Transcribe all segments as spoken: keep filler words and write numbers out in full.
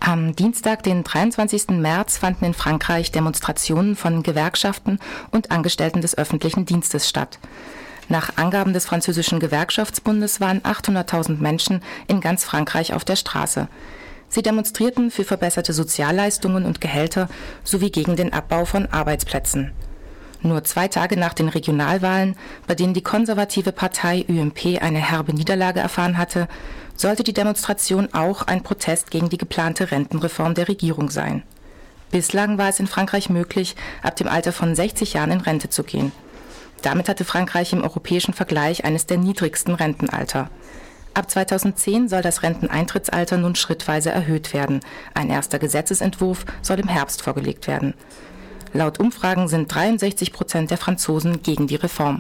Am Dienstag, den dreiundzwanzigsten März, fanden in Frankreich Demonstrationen von Gewerkschaften und Angestellten des öffentlichen Dienstes statt. Nach Angaben des französischen Gewerkschaftsbundes waren achthunderttausend Menschen in ganz Frankreich auf der Straße. Sie demonstrierten für verbesserte Sozialleistungen und Gehälter sowie gegen den Abbau von Arbeitsplätzen. Nur zwei Tage nach den Regionalwahlen, bei denen die konservative Partei U M P eine herbe Niederlage erfahren hatte, sollte die Demonstration auch ein Protest gegen die geplante Rentenreform der Regierung sein. Bislang war es in Frankreich möglich, ab dem Alter von sechzig Jahren in Rente zu gehen. Damit hatte Frankreich im europäischen Vergleich eines der niedrigsten Rentenalter. Ab zweitausendzehn soll das Renteneintrittsalter nun schrittweise erhöht werden. Ein erster Gesetzesentwurf soll im Herbst vorgelegt werden. Laut Umfragen sind dreiundsechzig Prozent der Franzosen gegen die Reform.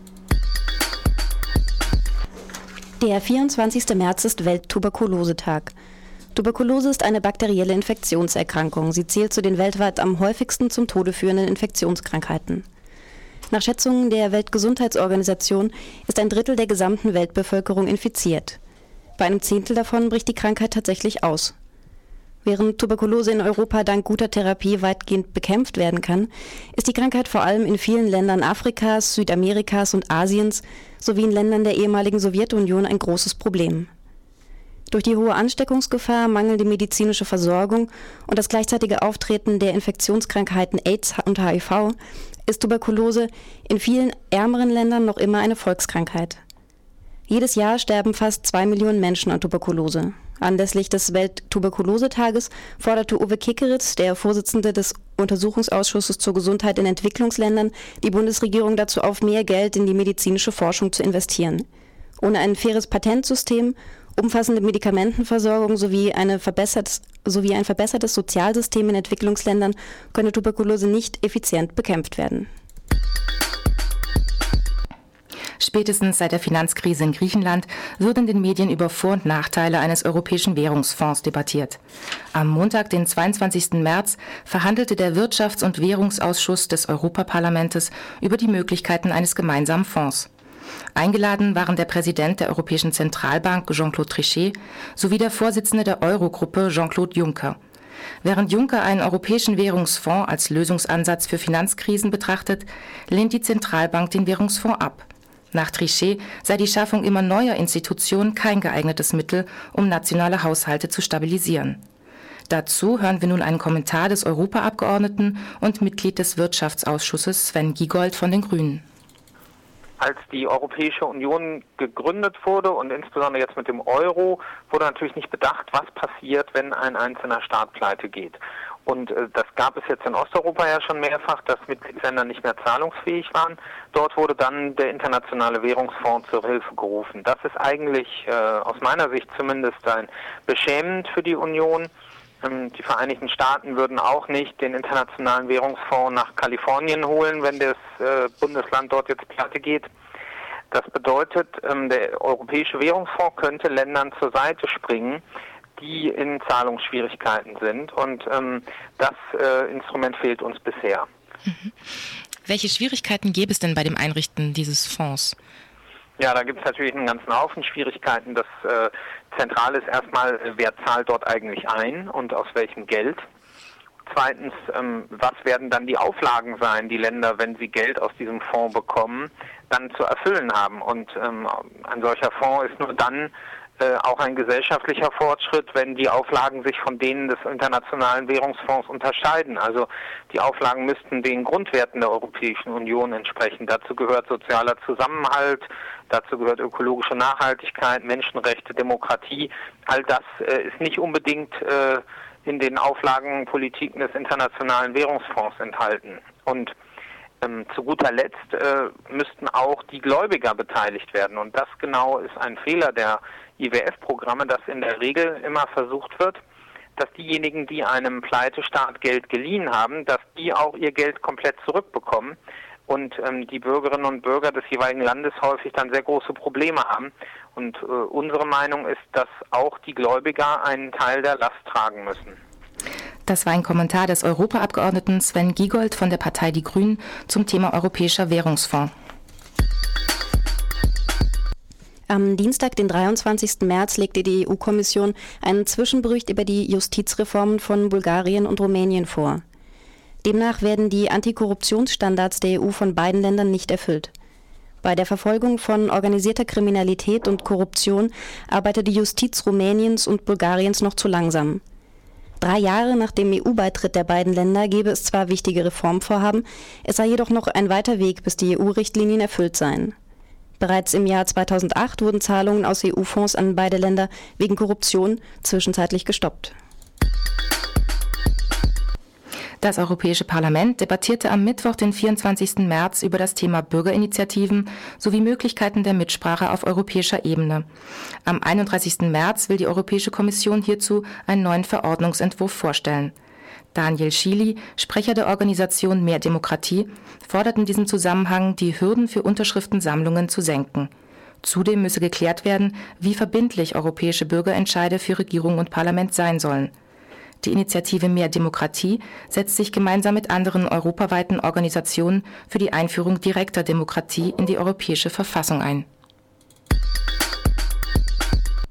Der vierundzwanzigste März ist Welttuberkulosetag. Tuberkulose ist eine bakterielle Infektionserkrankung. Sie zählt zu den weltweit am häufigsten zum Tode führenden Infektionskrankheiten. Nach Schätzungen der Weltgesundheitsorganisation ist ein Drittel der gesamten Weltbevölkerung infiziert. Bei einem Zehntel davon bricht die Krankheit tatsächlich aus. Während Tuberkulose in Europa dank guter Therapie weitgehend bekämpft werden kann, ist die Krankheit vor allem in vielen Ländern Afrikas, Südamerikas und Asiens sowie in Ländern der ehemaligen Sowjetunion ein großes Problem. Durch die hohe Ansteckungsgefahr, mangelnde medizinische Versorgung und das gleichzeitige Auftreten der Infektionskrankheiten AIDS und H I V ist Tuberkulose in vielen ärmeren Ländern noch immer eine Volkskrankheit. Jedes Jahr sterben fast zwei Millionen Menschen an Tuberkulose. Anlässlich des Welttuberkulosetages forderte Uwe Kickeritz, der Vorsitzende des Untersuchungsausschusses zur Gesundheit in Entwicklungsländern, die Bundesregierung dazu auf, mehr Geld in die medizinische Forschung zu investieren. Ohne ein faires Patentsystem, umfassende Medikamentenversorgung sowie, eine verbessertes, sowie ein verbessertes Sozialsystem in Entwicklungsländern könne Tuberkulose nicht effizient bekämpft werden. Spätestens seit der Finanzkrise in Griechenland wird in den Medien über Vor- und Nachteile eines europäischen Währungsfonds debattiert. Am Montag, den zweiundzwanzigsten März, verhandelte der Wirtschafts- und Währungsausschuss des Europaparlamentes über die Möglichkeiten eines gemeinsamen Fonds. Eingeladen waren der Präsident der Europäischen Zentralbank Jean-Claude Trichet sowie der Vorsitzende der Eurogruppe Jean-Claude Juncker. Während Juncker einen europäischen Währungsfonds als Lösungsansatz für Finanzkrisen betrachtet, lehnt die Zentralbank den Währungsfonds ab. Nach Trichet sei die Schaffung immer neuer Institutionen kein geeignetes Mittel, um nationale Haushalte zu stabilisieren. Dazu hören wir nun einen Kommentar des Europaabgeordneten und Mitglied des Wirtschaftsausschusses Sven Giegold von den Grünen. Als die Europäische Union gegründet wurde und insbesondere jetzt mit dem Euro, wurde natürlich nicht bedacht, was passiert, wenn ein einzelner Staat pleite geht. Und äh, das gab es jetzt in Osteuropa ja schon mehrfach, dass Mitgliedsländer nicht mehr zahlungsfähig waren. Dort wurde dann der Internationale Währungsfonds zur Hilfe gerufen. Das ist eigentlich äh, aus meiner Sicht zumindest ein beschämend für die Union. Ähm, die Vereinigten Staaten würden auch nicht den Internationalen Währungsfonds nach Kalifornien holen, wenn das äh, Bundesland dort jetzt pleite geht. Das bedeutet, ähm, der Europäische Währungsfonds könnte Ländern zur Seite springen, die in Zahlungsschwierigkeiten sind. Und ähm, das äh, Instrument fehlt uns bisher. Mhm. Welche Schwierigkeiten gäbe es denn bei dem Einrichten dieses Fonds? Ja, da gibt es natürlich einen ganzen Haufen Schwierigkeiten. Das äh, Zentrale ist erstmal, wer zahlt dort eigentlich ein und aus welchem Geld? Zweitens, ähm, was werden dann die Auflagen sein, die Länder, wenn sie Geld aus diesem Fonds bekommen, dann zu erfüllen haben? Und ähm, ein solcher Fonds ist nur dann Äh, auch ein gesellschaftlicher Fortschritt, wenn die Auflagen sich von denen des Internationalen Währungsfonds unterscheiden. Also die Auflagen müssten den Grundwerten der Europäischen Union entsprechen. Dazu gehört sozialer Zusammenhalt, dazu gehört ökologische Nachhaltigkeit, Menschenrechte, Demokratie. All das äh, ist nicht unbedingt äh, in den Auflagenpolitiken des Internationalen Währungsfonds enthalten. Und Ähm, zu guter Letzt äh, müssten auch die Gläubiger beteiligt werden. Und das genau ist ein Fehler der I W F-Programme, dass in der Regel immer versucht wird, dass diejenigen, die einem Pleitestaat Geld geliehen haben, dass die auch ihr Geld komplett zurückbekommen und ähm, die Bürgerinnen und Bürger des jeweiligen Landes häufig dann sehr große Probleme haben. Und äh, unsere Meinung ist, dass auch die Gläubiger einen Teil der Last tragen müssen. Das war ein Kommentar des Europaabgeordneten Sven Giegold von der Partei Die Grünen zum Thema Europäischer Währungsfonds. Am Dienstag, den dreiundzwanzigsten März, legte die E U-Kommission einen Zwischenbericht über die Justizreformen von Bulgarien und Rumänien vor. Demnach werden die Antikorruptionsstandards der E U von beiden Ländern nicht erfüllt. Bei der Verfolgung von organisierter Kriminalität und Korruption arbeitet die Justiz Rumäniens und Bulgariens noch zu langsam. Drei Jahre nach dem E U-Beitritt der beiden Länder gäbe es zwar wichtige Reformvorhaben, es sei jedoch noch ein weiter Weg, bis die E U-Richtlinien erfüllt seien. Bereits im Jahr zweitausendacht wurden Zahlungen aus E U-Fonds an beide Länder wegen Korruption zwischenzeitlich gestoppt. Das Europäische Parlament debattierte am Mittwoch, den vierundzwanzigsten März, über das Thema Bürgerinitiativen sowie Möglichkeiten der Mitsprache auf europäischer Ebene. Am einunddreißigsten März will die Europäische Kommission hierzu einen neuen Verordnungsentwurf vorstellen. Daniel Schily, Sprecher der Organisation Mehr Demokratie, fordert in diesem Zusammenhang, die Hürden für Unterschriftensammlungen zu senken. Zudem müsse geklärt werden, wie verbindlich europäische Bürgerentscheide für Regierung und Parlament sein sollen. Die Initiative Mehr Demokratie setzt sich gemeinsam mit anderen europaweiten Organisationen für die Einführung direkter Demokratie in die Europäische Verfassung ein.